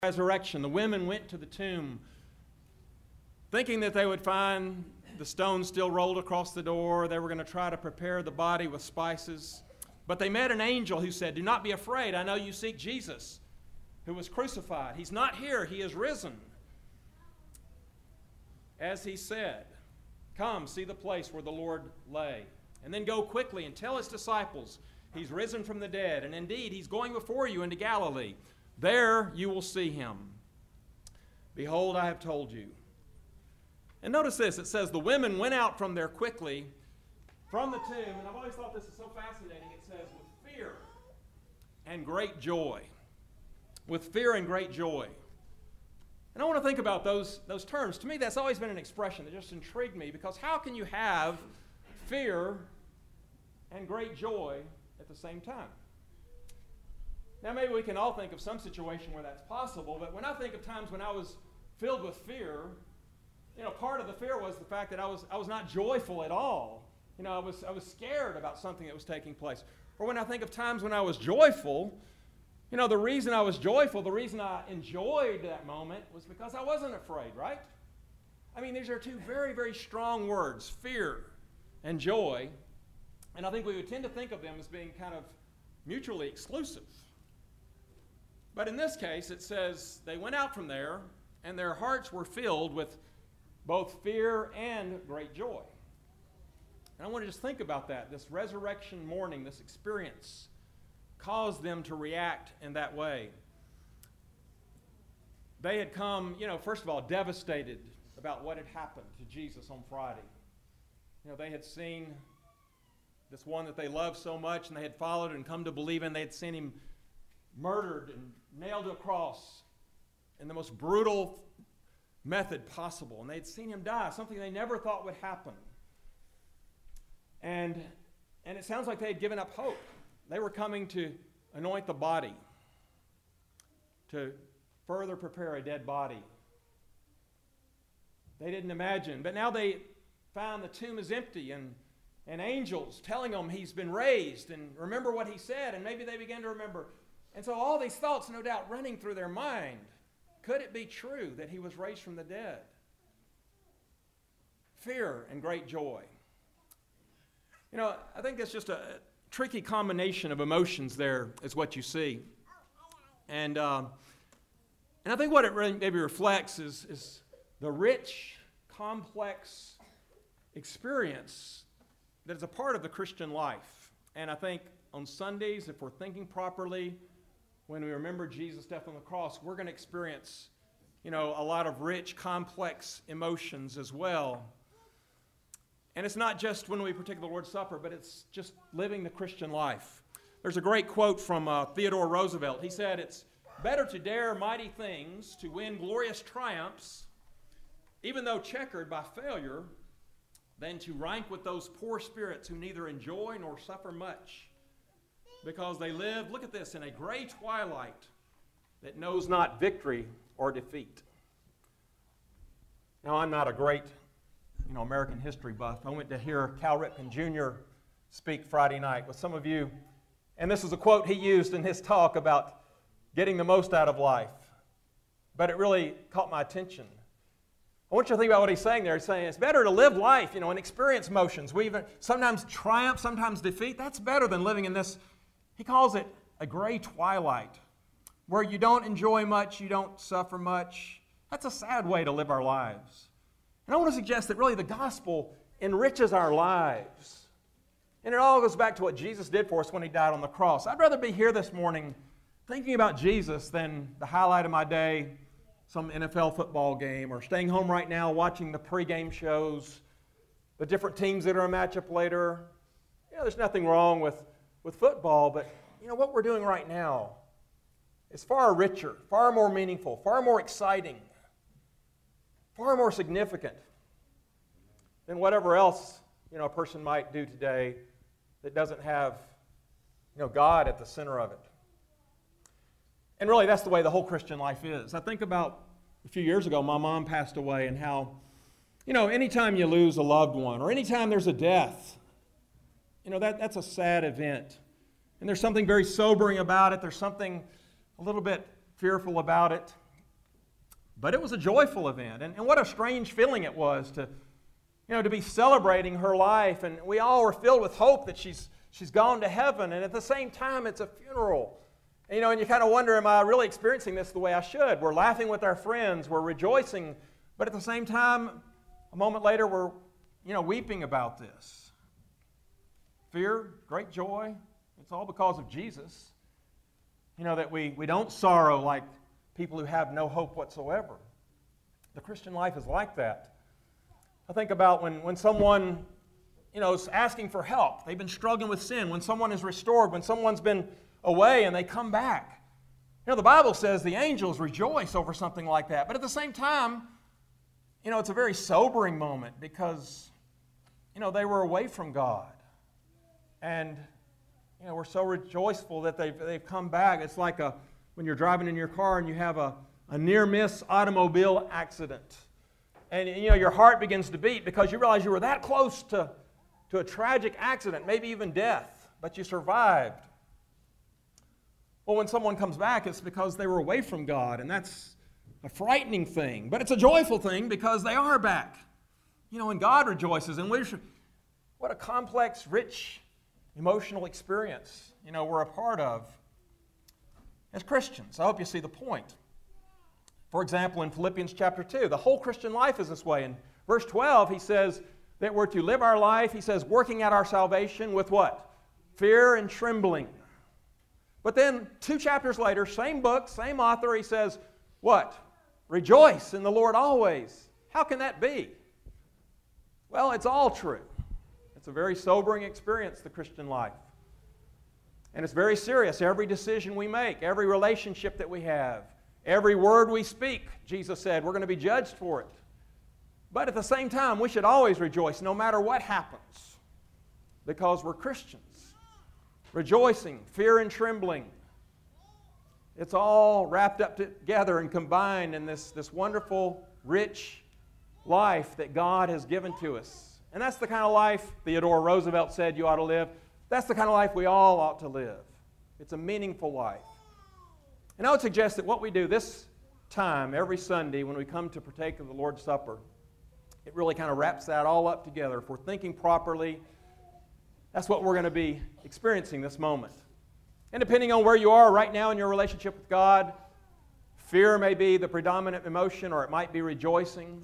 Resurrection, the women went to the tomb thinking that they would find the stone still rolled across the door. They were going to try to prepare the body with spices. But they met an angel who said, "Do not be afraid. I know you seek Jesus, who was crucified. He's not here. He is risen. As he said, come, see the place where the Lord lay. And then go quickly and tell his disciples, he's risen from the dead. And indeed, he's going before you into Galilee. There you will see him. Behold, I have told you." And notice this. It says, the women went out from there quickly from the tomb. And I've always thought this is so fascinating. It says, with fear and great joy. With fear and great joy. And I want to think about those terms. To me, that's always been an expression that just intrigued me, because how can you have fear and great joy at the same time? Now, maybe we can all think of some situation where that's possible, but when I think of times when I was filled with fear, part of the fear was the fact that I was not joyful at all. I was scared about something that was taking place. Or when I think of times when I was joyful, the reason I was joyful, the reason I enjoyed that moment was because I wasn't afraid, right? I mean, these are two very, very strong words, fear and joy. And I think we would tend to think of them as being kind of mutually exclusive. But in this case, it says they went out from there, and their hearts were filled with both fear and great joy. And I want to just think about that. This resurrection morning, this experience, caused them to react in that way. They had come, first of all, devastated about what had happened to Jesus on Friday. They had seen this one that they loved so much, and they had followed and come to believe in. They had seen him murdered and nailed to a cross in the most brutal method possible. And they'd seen him die, something they never thought would happen. And it sounds like they had given up hope. They were coming to anoint the body, to further prepare a dead body. They didn't imagine. But now they found the tomb is empty, and angels telling them he's been raised, and remember what he said, and maybe they began to remember. And so all these thoughts, no doubt, running through their mind. Could it be true that he was raised from the dead? Fear and great joy. I think that's just a tricky combination of emotions there is what you see. And I think what it really maybe reflects is the rich, complex experience that is a part of the Christian life. And I think on Sundays, if we're thinking properly, when we remember Jesus' death on the cross, we're going to experience, a lot of rich, complex emotions as well. And it's not just when we partake of the Lord's Supper, but it's just living the Christian life. There's a great quote from Theodore Roosevelt. He said, "It's better to dare mighty things, to win glorious triumphs, even though checkered by failure, than to rank with those poor spirits who neither enjoy nor suffer much, because they live," look at this, "in a gray twilight that knows not victory or defeat." Now, I'm not a great, American history buff. I went to hear Cal Ripken Jr. speak Friday night with some of you, and this is a quote he used in his talk about getting the most out of life, but it really caught my attention. I want you to think about what he's saying there. He's saying it's better to live life, and experience emotions. We even sometimes triumph, sometimes defeat. That's better than living in this, he calls it a gray twilight, where you don't enjoy much, you don't suffer much. That's a sad way to live our lives. And I want to suggest that really the gospel enriches our lives. And it all goes back to what Jesus did for us when he died on the cross. I'd rather be here this morning thinking about Jesus than the highlight of my day, some NFL football game, or staying home right now watching the pregame shows, the different teams that are a matchup later. There's nothing wrong with football, but what we're doing right now is far richer, far more meaningful, far more exciting, far more significant than whatever else a person might do today that doesn't have God at the center of it. And really, that's the way the whole Christian life is. I think about a few years ago, my mom passed away, and how, anytime you lose a loved one, or anytime there's a death, that's a sad event. And there's something very sobering about it. There's something a little bit fearful about it. But it was a joyful event. And what a strange feeling it was to be celebrating her life. And we all were filled with hope that she's gone to heaven. And at the same time, it's a funeral. And you kind of wonder, am I really experiencing this the way I should? We're laughing with our friends. We're rejoicing. But at the same time, a moment later, we're weeping about this. Fear, great joy. It's all because of Jesus. That we don't sorrow like people who have no hope whatsoever. The Christian life is like that. I think about when someone, is asking for help. They've been struggling with sin. When someone is restored, when someone's been away and they come back. The Bible says the angels rejoice over something like that. But at the same time, it's a very sobering moment because, they were away from God. And, we're so rejoiceful that they've come back. It's like when you're driving in your car and you have a near-miss automobile accident. And, your heart begins to beat because you realize you were that close to a tragic accident, maybe even death, but you survived. Well, when someone comes back, it's because they were away from God, and that's a frightening thing. But it's a joyful thing because they are back. And God rejoices. And what a complex, rich, emotional experience, we're a part of as Christians. I hope you see the point. For example, in Philippians chapter 2, the whole Christian life is this way. In verse 12, he says that we're to live our life, he says, working out our salvation with what? Fear and trembling. But then 2 chapters later, same book, same author, he says, what? Rejoice in the Lord always. How can that be? Well, it's all true. It's a very sobering experience, the Christian life. And it's very serious. Every decision we make, every relationship that we have, every word we speak, Jesus said, we're going to be judged for it. But at the same time, we should always rejoice no matter what happens because we're Christians. Rejoicing, fear and trembling. It's all wrapped up together and combined in this wonderful, rich life that God has given to us. And that's the kind of life Theodore Roosevelt said you ought to live. That's the kind of life we all ought to live. It's a meaningful life. And I would suggest that what we do this time, every Sunday, when we come to partake of the Lord's Supper, it really kind of wraps that all up together. If we're thinking properly, that's what we're going to be experiencing this moment. And depending on where you are right now in your relationship with God, fear may be the predominant emotion, or it might be rejoicing.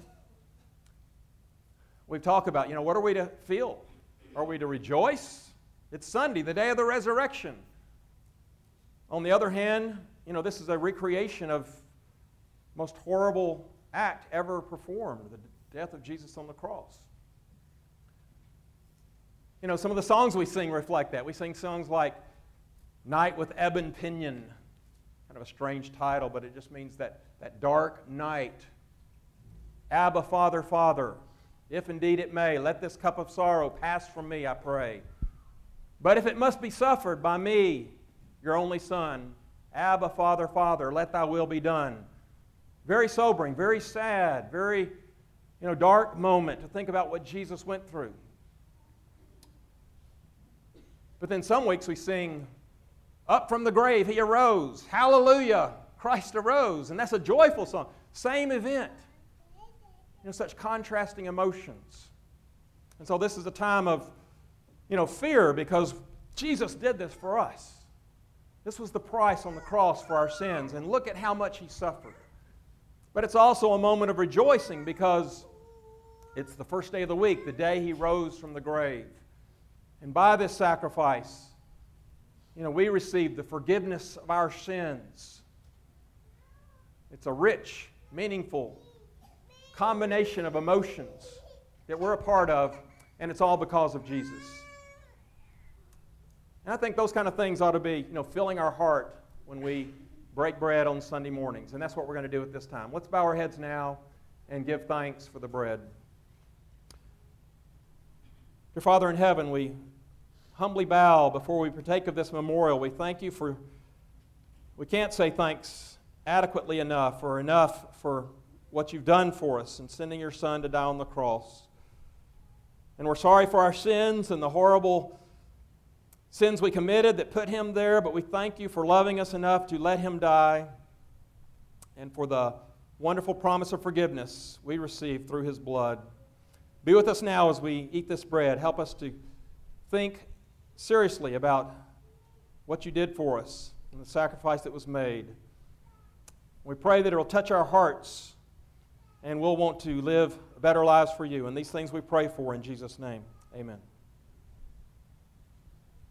We've talked about, what are we to feel? Are we to rejoice? It's Sunday, the day of the resurrection. On the other hand, this is a recreation of the most horrible act ever performed, the death of Jesus on the cross. Some of the songs we sing reflect that. We sing songs like Night with Ebon Pinion, kind of a strange title, but it just means that dark night. Abba, Father, Father, if indeed it may, let this cup of sorrow pass from me, I pray. But if it must be suffered by me, your only Son, Abba, Father, Father, let thy will be done. Very sobering, very sad, very dark moment to think about what Jesus went through. But then some weeks we sing, up from the grave he arose. Hallelujah, Christ arose. And that's a joyful song. Same event. Such contrasting emotions. And so this is a time of, fear because Jesus did this for us. This was the price on the cross for our sins. And look at how much he suffered. But it's also a moment of rejoicing because it's the first day of the week, the day he rose from the grave. And by this sacrifice, we receive the forgiveness of our sins. It's a rich, meaningful combination of emotions that we're a part of, and it's all because of Jesus. And I think those kind of things ought to be, filling our heart when we break bread on Sunday mornings. And that's what we're going to do at this time. Let's bow our heads now and give thanks for the bread. Dear Father in heaven, we humbly bow before we partake of this memorial. We thank you for, we can't say thanks adequately enough or enough for what you've done for us in sending your Son to die on the cross. And we're sorry for our sins and the horrible sins we committed that put him there, but we thank you for loving us enough to let him die and for the wonderful promise of forgiveness we receive through His blood. Be with us now as we eat this bread. Help us to think seriously about what You did for us and the sacrifice that was made. We pray that it will touch our hearts and we'll want to live better lives for You. And these things we pray for in Jesus' name. Amen.